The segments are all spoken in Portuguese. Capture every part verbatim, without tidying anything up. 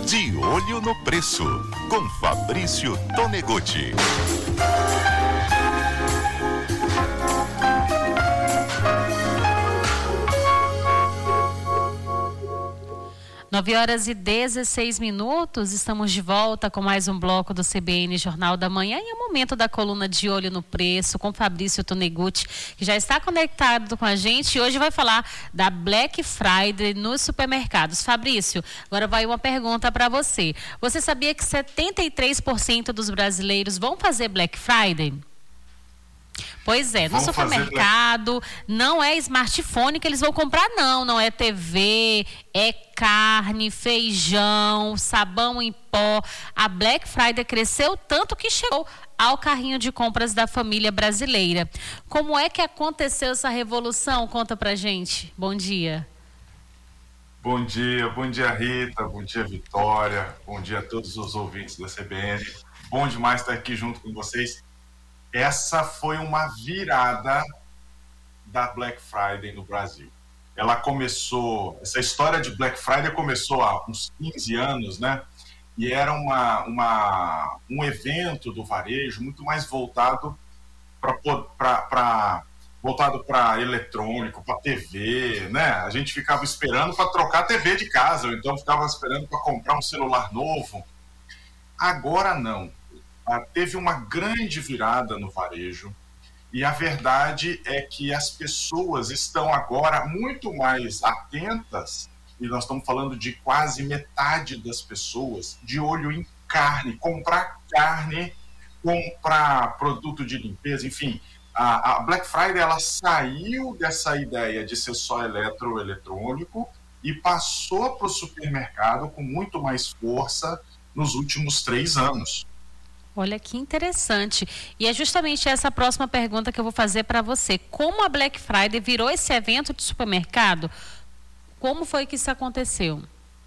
De Olho no Preço, com Fabrício Tonegotti. nove horas e dezesseis minutos, estamos de volta com mais um bloco do C B N Jornal da Manhã e é o momento da coluna De Olho no Preço com Fabrício Tonegotti, que já está conectado com a gente e hoje vai falar da Black Friday nos supermercados. Fabrício, agora vai uma pergunta para você. Você sabia que setenta e três por cento dos brasileiros vão fazer Black Friday? Pois é, no Vamos supermercado fazer... não é smartphone que eles vão comprar não, não é T V, é carne, feijão, sabão em pó. A Black Friday cresceu tanto que chegou ao carrinho de compras da família brasileira. Como é que aconteceu essa revolução? Conta pra gente. Bom dia. Bom dia, bom dia Rita, bom dia Vitória, bom dia a todos os ouvintes da C B N. Bom demais estar aqui junto com vocês. Essa foi uma virada da Black Friday no Brasil. Ela começou, essa história de Black Friday começou há uns quinze anos, né? E era uma, uma, um evento do varejo muito mais voltado para voltado para eletrônico, para T V, né? A gente ficava esperando para trocar a T V de casa, ou então ficava esperando para comprar um celular novo. Agora não. Ah, teve uma grande virada no varejo e a verdade é que as pessoas estão agora muito mais atentas, e nós estamos falando de quase metade das pessoas de olho em carne, comprar carne, comprar produto de limpeza, enfim. A, a Black Friday ela saiu dessa ideia de ser só eletroeletrônico e passou para o supermercado com muito mais força nos últimos três anos. Olha que interessante. E é justamente essa próxima pergunta que eu vou fazer para você. Como a Black Friday virou esse evento de supermercado? Como foi que isso aconteceu?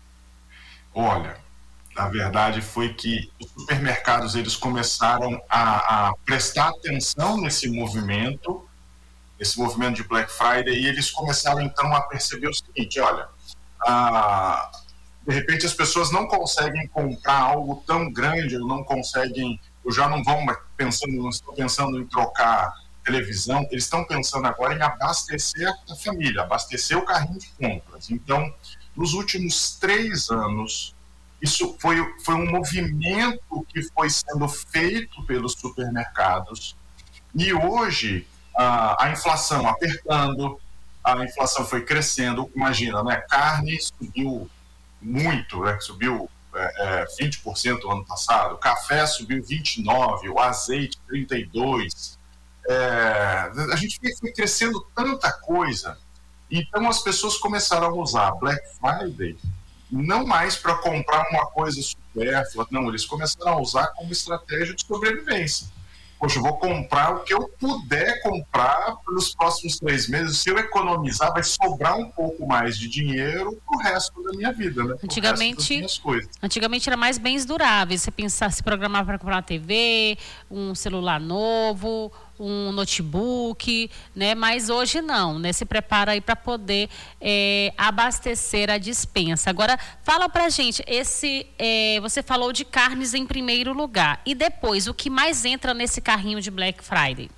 Olha, a verdade foi que os supermercados eles começaram a, a prestar atenção nesse movimento, esse movimento de Black Friday, e eles começaram então a perceber o seguinte, olha, a... de repente as pessoas não conseguem comprar algo tão grande, ou não conseguem, ou já não vão pensando, não estão pensando em trocar televisão, eles estão pensando agora em abastecer a família, abastecer o carrinho de compras. Então, nos últimos três anos, isso foi, foi um movimento que foi sendo feito pelos supermercados e hoje a, a inflação apertando, a inflação foi crescendo, imagina, né? Carne subiu muito, né? Subiu é, é, vinte por cento no ano passado, o café subiu vinte e nove por cento, o azeite trinta e dois por cento, é, a gente foi crescendo tanta coisa, então as pessoas começaram a usar Black Friday não mais para comprar uma coisa supérflua, não, eles começaram a usar como estratégia de sobrevivência. Poxa, eu vou comprar o que eu puder comprar pelos próximos três meses. Se eu economizar, vai sobrar um pouco mais de dinheiro pro resto da minha vida, né? Antigamente, antigamente era mais bens duráveis. Você pensar, se programar para comprar uma T V, um celular novo, um notebook, né? Mas hoje não, né? Se prepara aí para poder é, abastecer a despensa. Agora, fala pra gente, esse, é, você falou de carnes em primeiro lugar. E depois, o que mais entra nesse carrinho de Black Friday?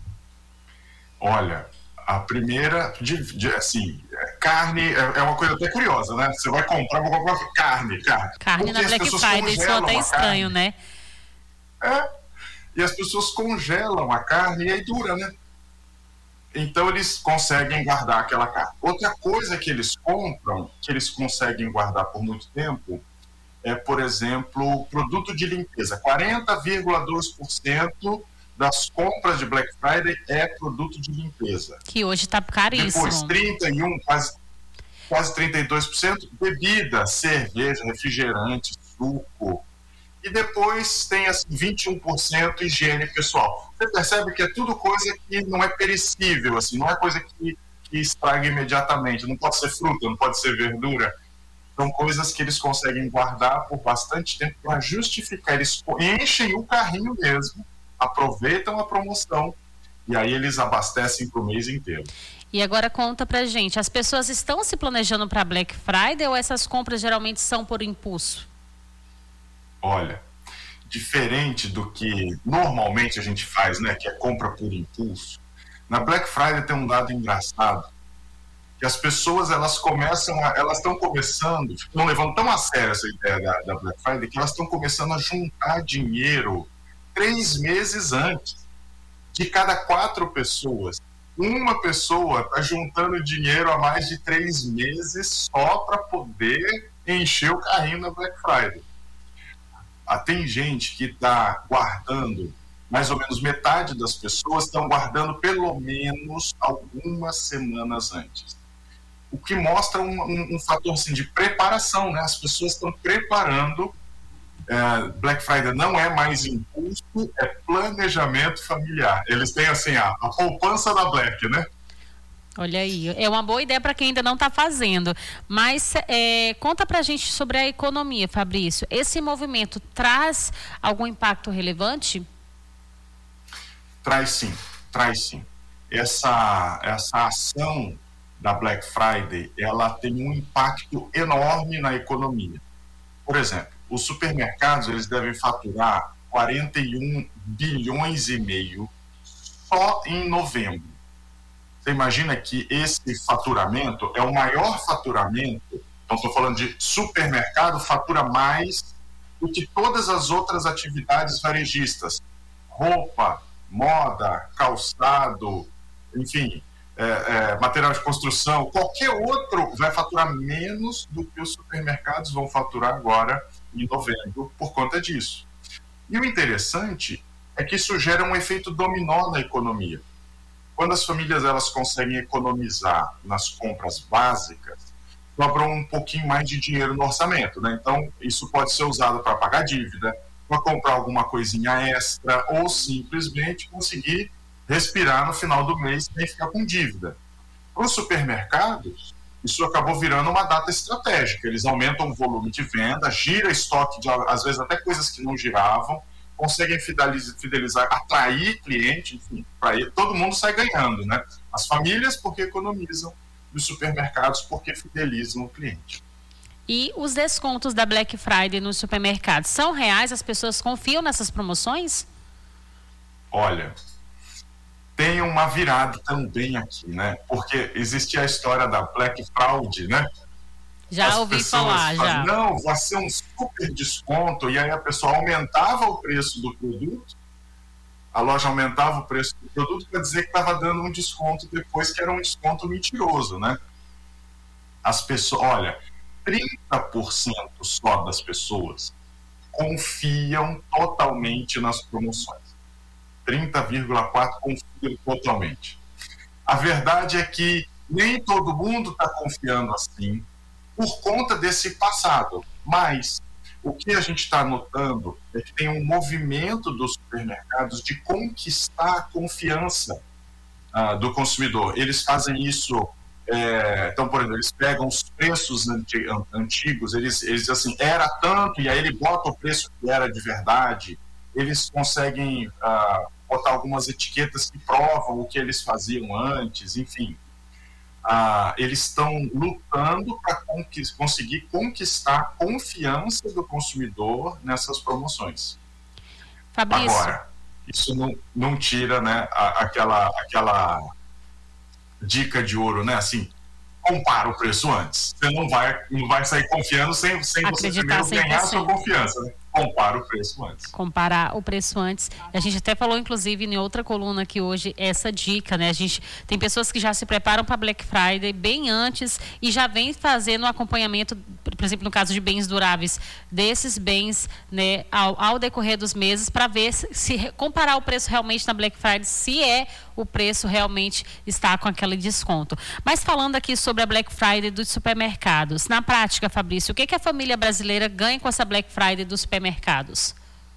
Olha, a primeira, de, de, assim, carne é, é uma coisa até curiosa, né? Você vai comprar, vou comprar carne, carne. Carne na Black Friday, isso é até estranho, né? É. E as pessoas congelam a carne e aí dura, né? Então eles conseguem guardar aquela carne. Outra coisa que eles compram, que eles conseguem guardar por muito tempo, é, por exemplo, produto de limpeza. quarenta vírgula dois por cento das compras de Black Friday é produto de limpeza. Que hoje está caríssimo. Depois, trinta e um por cento, quase, quase trinta e dois por cento, bebida, cerveja, refrigerante, suco. E depois tem assim, vinte e um por cento higiene pessoal. Você percebe que é tudo coisa que não é perecível, assim, não é coisa que, que estraga imediatamente. Não pode ser fruta, não pode ser verdura. São coisas que eles conseguem guardar por bastante tempo para justificar. Eles enchem o carrinho mesmo, aproveitam a promoção e aí eles abastecem para o mês inteiro. E agora conta pra gente, as pessoas estão se planejando para Black Friday ou essas compras geralmente são por impulso? Olha, diferente do que normalmente a gente faz, né, que é compra por impulso, na Black Friday tem um dado engraçado, que as pessoas, elas começam, a, elas estão começando, estão levando tão a sério essa ideia da, da Black Friday, que elas estão começando a juntar dinheiro três meses antes. De cada quatro pessoas, uma pessoa está juntando dinheiro há mais de três meses só para poder encher o carrinho na Black Friday. Ah, tem gente que está guardando, mais ou menos metade das pessoas estão guardando pelo menos algumas semanas antes. O que mostra um, um, um fator assim, de preparação, né? As pessoas estão preparando. É, Black Friday não é mais impulso, é planejamento familiar. Eles têm assim a, a poupança da Black, né? Olha aí, é uma boa ideia para quem ainda não está fazendo. Mas é, conta para a gente sobre a economia, Fabrício. Esse movimento traz algum impacto relevante? Traz sim, traz sim. Essa, essa ação da Black Friday, ela tem um impacto enorme na economia. Por exemplo, os supermercados, eles devem faturar quarenta e um bilhões e meio só em novembro. Você imagina que esse faturamento é o maior faturamento, então estou falando de supermercado, fatura mais do que todas as outras atividades varejistas. Roupa, moda, calçado, enfim, é, é, material de construção, qualquer outro vai faturar menos do que os supermercados vão faturar agora em novembro por conta disso. E o interessante é que isso gera um efeito dominó na economia. Quando as famílias elas conseguem economizar nas compras básicas, sobram um pouquinho mais de dinheiro no orçamento, né? Então, isso pode ser usado para pagar dívida, para comprar alguma coisinha extra ou simplesmente conseguir respirar no final do mês sem ficar com dívida. Para os supermercados, isso acabou virando uma data estratégica. Eles aumentam o volume de venda, gira estoque de, às vezes, até coisas que não giravam, conseguem fidelizar, fidelizar atrair cliente, enfim, pra ir, todo mundo sai ganhando, né? As famílias porque economizam, e os supermercados porque fidelizam o cliente. E os descontos da Black Friday nos supermercados são reais? As pessoas confiam nessas promoções? Olha, tem uma virada também aqui, né? Porque existia a história da Black Fraud, né? Já As ouvi pessoas falar, falam, já. não, vai ser um super desconto, e aí a pessoa aumentava o preço do produto, a loja aumentava o preço do produto para dizer que estava dando um desconto depois, que era um desconto mentiroso, né? As pessoas, olha, trinta por cento só das pessoas confiam totalmente nas promoções. trinta vírgula quatro por cento confiam totalmente. A verdade é que nem todo mundo está confiando assim por conta desse passado, mas o que a gente está notando é que tem um movimento dos supermercados de conquistar a confiança uh, do consumidor. Eles fazem isso, é, então, por exemplo, eles pegam os preços anti, antigos, eles, eles assim, era tanto, e aí ele bota o preço que era de verdade. Eles conseguem uh, botar algumas etiquetas que provam o que eles faziam antes, enfim. Uh, eles estão lutando para conquist, conseguir conquistar a confiança do consumidor nessas promoções. Fabrício. Agora, isso não, não tira, né, a, aquela, aquela dica de ouro, né? Assim, compara o preço antes. Você não vai, não vai sair confiando sem, sem você primeiro ganhar a sua confiança, né? Compara o preço antes. Comparar o preço antes. A gente até falou, inclusive, em outra coluna aqui hoje, essa dica, né? A gente tem pessoas que já se preparam para Black Friday bem antes e já vem fazendo o acompanhamento, por exemplo, no caso de bens duráveis, desses bens, né, ao, ao decorrer dos meses, para ver se, se comparar o preço realmente na Black Friday, se é o preço realmente está com aquele desconto. Mas falando aqui sobre a Black Friday dos supermercados, na prática, Fabrício, o que, que a família brasileira ganha com essa Black Friday dos supermercados?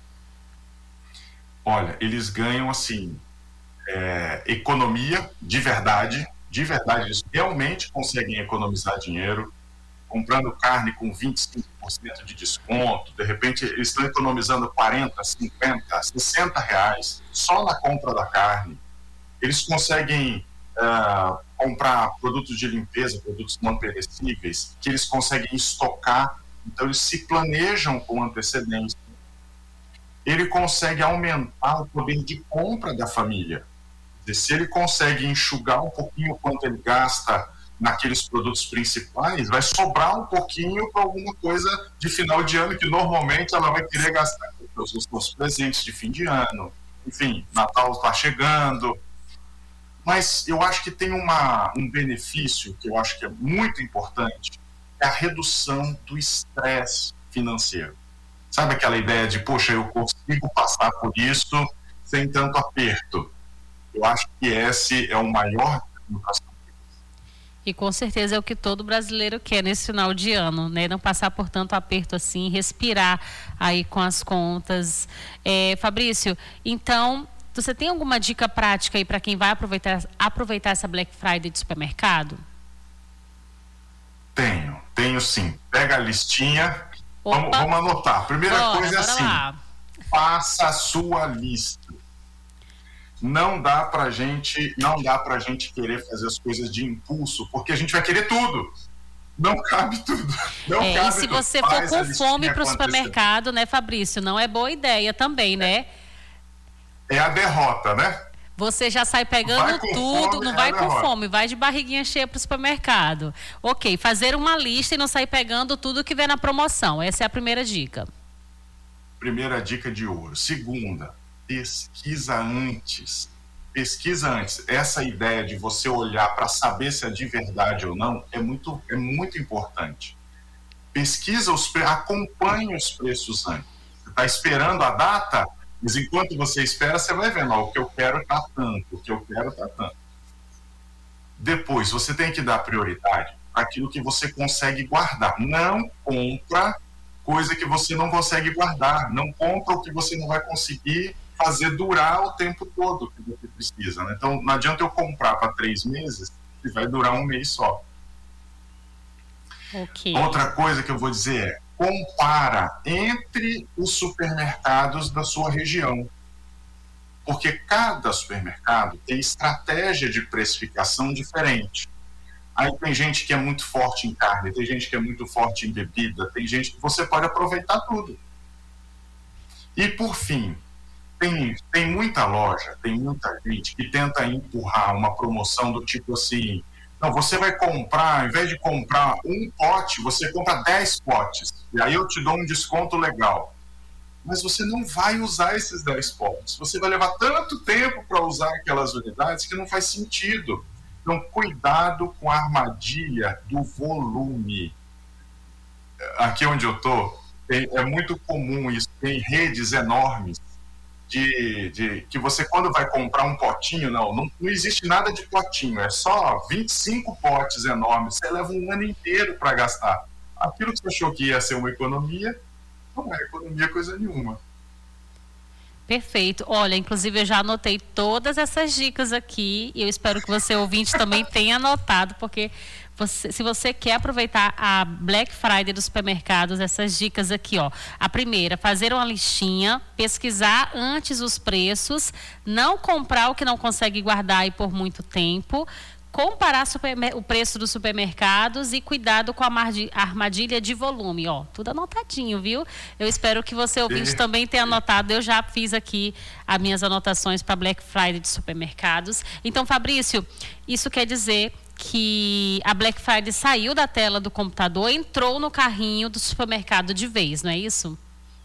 Olha, eles ganham assim, é, economia de verdade, de verdade, eles realmente conseguem economizar dinheiro, comprando carne com vinte e cinco por cento de desconto, de repente eles estão economizando quarenta, cinquenta, sessenta reais só na compra da carne. Eles conseguem uh, comprar produtos de limpeza, produtos não perecíveis, que eles conseguem estocar, então eles se planejam com antecedência. ele consegue aumentar o poder de compra da família. Se ele consegue enxugar um pouquinho o quanto ele gasta naqueles produtos principais, vai sobrar um pouquinho para alguma coisa de final de ano, que normalmente ela vai querer gastar com os seus presentes de fim de ano. Enfim, Natal está chegando. Mas eu acho que tem uma, um benefício que eu acho que é muito importante, é a redução do estresse financeiro. Sabe aquela ideia de, poxa, eu consigo passar por isso sem tanto aperto? Eu acho que esse é o maior. E com certeza é o que todo brasileiro quer nesse final de ano, né? Não passar por tanto aperto assim, respirar aí com as contas. É, Fabrício, então, você tem alguma dica prática aí para quem vai aproveitar, aproveitar essa Black Friday de supermercado? Tenho, tenho sim. Pega a listinha, vamos, Opa. vamos anotar. Primeira Bora, coisa é bora assim, lá. faça a sua lista. Não dá pra gente, não dá pra gente querer fazer as coisas de impulso, porque a gente vai querer tudo. Não cabe tudo. Não É, cabe e se tudo. você Faz for a com listinha fome para o acontecer. supermercado, né, Fabrício? Não é boa ideia também, né? É a derrota, né? Você já sai pegando Vai com tudo, fome, não é vai a com derrota. fome, vai de barriguinha cheia para o supermercado. Ok, fazer uma lista e não sair pegando tudo que vem na promoção. Essa é a primeira dica. Primeira dica de ouro. Segunda, pesquisa antes. Pesquisa antes. Essa ideia de você olhar para saber se é de verdade ou não é muito, é muito importante. Pesquisa os preços, acompanhe os preços antes. Você está esperando a data, mas enquanto você espera, você vai vendo, ó, o que eu quero está tanto, o que eu quero está tanto. Depois, você tem que dar prioridade para aquilo que você consegue guardar. Não compra coisa que você não consegue guardar. Não compra o que você não vai conseguir fazer durar o tempo todo que você precisa, né? Então, não adianta eu comprar para três meses que vai durar um mês só. Ok. Outra coisa que eu vou dizer é, compara entre os supermercados da sua região. Porque cada supermercado tem estratégia de precificação diferente. Aí tem gente que é muito forte em carne, tem gente que é muito forte em bebida, tem gente que você pode aproveitar tudo. E por fim, tem, tem muita loja, tem muita gente que tenta empurrar uma promoção do tipo assim, não, você vai comprar, ao invés de comprar um pote, você compra dez potes, e aí eu te dou um desconto legal. Mas você não vai usar esses dez potes, você vai levar tanto tempo para usar aquelas unidades que não faz sentido. Então, cuidado com a armadilha do volume. Aqui onde eu estou, é muito comum isso, tem redes enormes de, de que você, quando vai comprar um potinho, não, não, não existe nada de potinho, é só vinte e cinco potes enormes, você leva um ano inteiro para gastar. Aquilo que você achou que ia ser uma economia, não é economia coisa nenhuma. Perfeito. Olha, inclusive eu já anotei todas essas dicas aqui e eu espero que você, ouvinte, também tenha anotado, porque você, se você quer aproveitar a Black Friday dos supermercados, essas dicas aqui, ó. A primeira, fazer uma listinha, pesquisar antes os preços, não comprar o que não consegue guardar aí por muito tempo, comparar o preço dos supermercados e cuidado com a armadilha de volume, ó, tudo anotadinho, viu? Eu espero que você, ouvinte, Sim. também tenha anotado. Eu já fiz aqui as minhas anotações para Black Friday de supermercados. Então, Fabrício, isso quer dizer que a Black Friday saiu da tela do computador, entrou no carrinho do supermercado de vez, não é isso?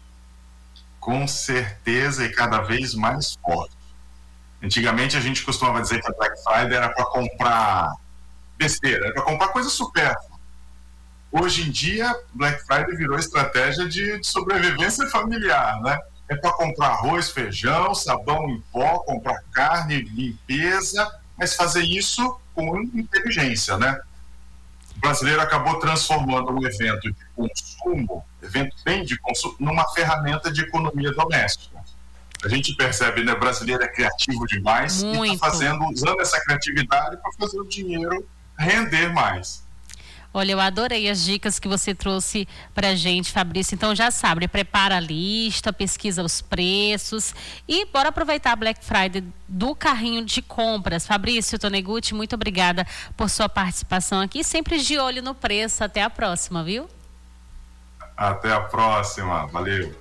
Com certeza, e cada vez mais forte. Antigamente a gente costumava dizer que a Black Friday era para comprar besteira, era para comprar coisa supérflua. Hoje em dia, Black Friday virou estratégia de, de sobrevivência familiar, né? É para comprar arroz, feijão, sabão em pó, comprar carne, limpeza, mas fazer isso com inteligência, né? O brasileiro acabou transformando um evento de consumo, evento bem de consumo, numa ferramenta de economia doméstica. A gente percebe, né, o brasileiro é criativo demais. Muito. E está fazendo, usando essa criatividade para fazer o dinheiro render mais. Olha, eu adorei as dicas que você trouxe pra gente, Fabrício. Então já sabe, prepara a lista, pesquisa os preços e bora aproveitar a Black Friday do carrinho de compras. Fabrício Tonegutti, muito obrigada por sua participação aqui, sempre de olho no preço. Até a próxima, viu? Até a próxima, valeu.